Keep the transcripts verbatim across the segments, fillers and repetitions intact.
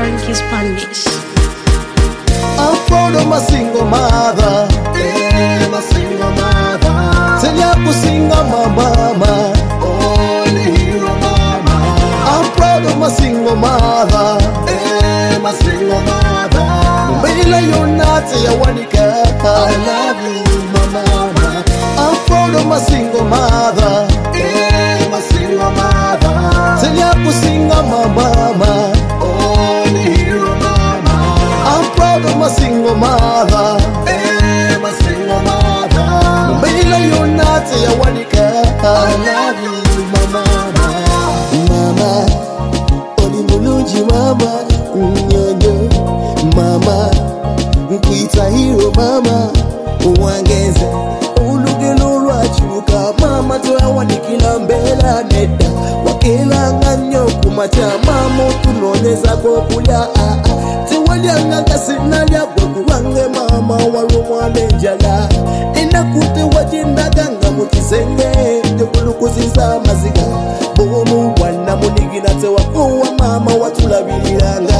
Frankie Spanish. I'm proud of my single mother. Yeah, my single mother. Tell ya to sing my mama. Only hero mama. I'm proud of my single mother. Yeah, my single mother. Mbila yonate ya wanika. I love you, my mama. I'm proud of my single mother. Yeah, my single mother. Tell ya to sing my mama. Only hero mama. I'm proud of my single mother. Eh, my single mother. Mbila yonate ya wanika. I love you, my mama. Mama, oli mulungi mama. Nyonyo, mama. Nkuita hero mama. Uwangeze, ulugelo lwachuka. Mama toya wanikila mbela neda. Wakila nganyo kumacha mama. Tunoneza kokulya. Tiwalianga kasinalya kuwange mama warumwane njala. Inakute wajindaganga mukisenge. Tekulukuziza maziga. Bomu wana munigina tewa kuwa mama watulabiliranga.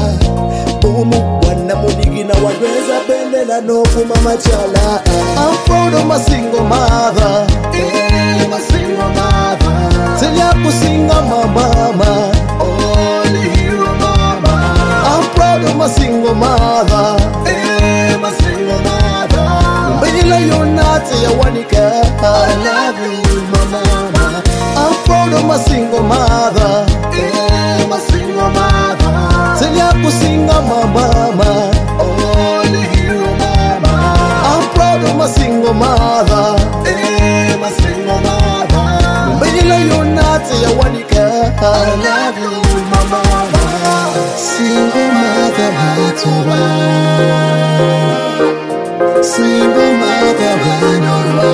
Bomu wana munigina wadweza bendela no kumama chala. I'm proud of my single mother. Yeah, my single mother. Tell ya to sing my mama. Only hero mama. I'm proud of my single mother. Yeah, my single mother. Mbila yonate ya wanika. I love you, my mama. I'm proud of my single mother. Yeah, my single mother. Tell ya to sing my mama. Only hero mama. I'm proud of my single mother. Yeah, my single mother. Mbila yonate ya wanika. I love you, my mama. Single mother, hatoba. Single mother, hanoba.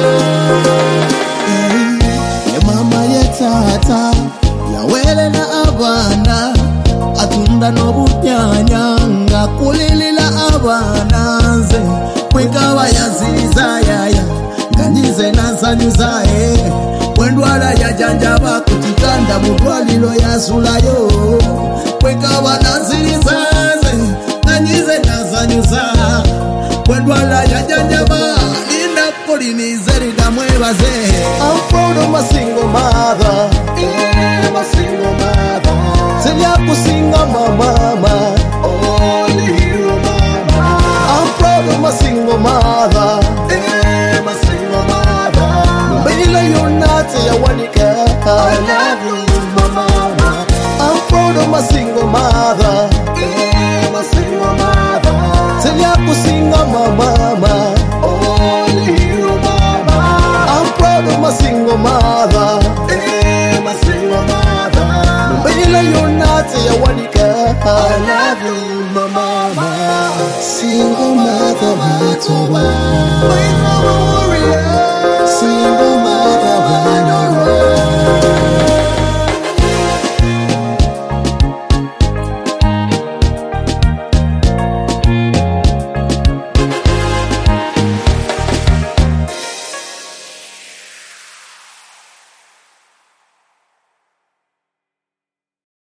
Hey, mama yetata, yawele na abana. Atunda no bunyanya, ngakulilila abana nze. Kwekawa yaziza yaya, nganize nazanyuzae. Wendwala ya janjaba kutikanda mudwalilo ya sulayo. Kwekawa nazilizaze, nganize nazanyuza. Wendwala ya janjaba, inapolinizeri damwebaze. I'm proud of my single mother. Yeah, my single mother. Tell ya to sing my mama. Only hero mama. I'm proud of my single mother. Yeah, my single mother. Mbila yonate ya wanika. I love you, my mama. I'm proud of my single mother. Yeah, my single mother. Tell ya to sing my mama. Only hero mama. I'm proud of my single mother. Yeah, my single mother. Mbila yonate ya wanika. I love you, my mama. Single mother, hatoba.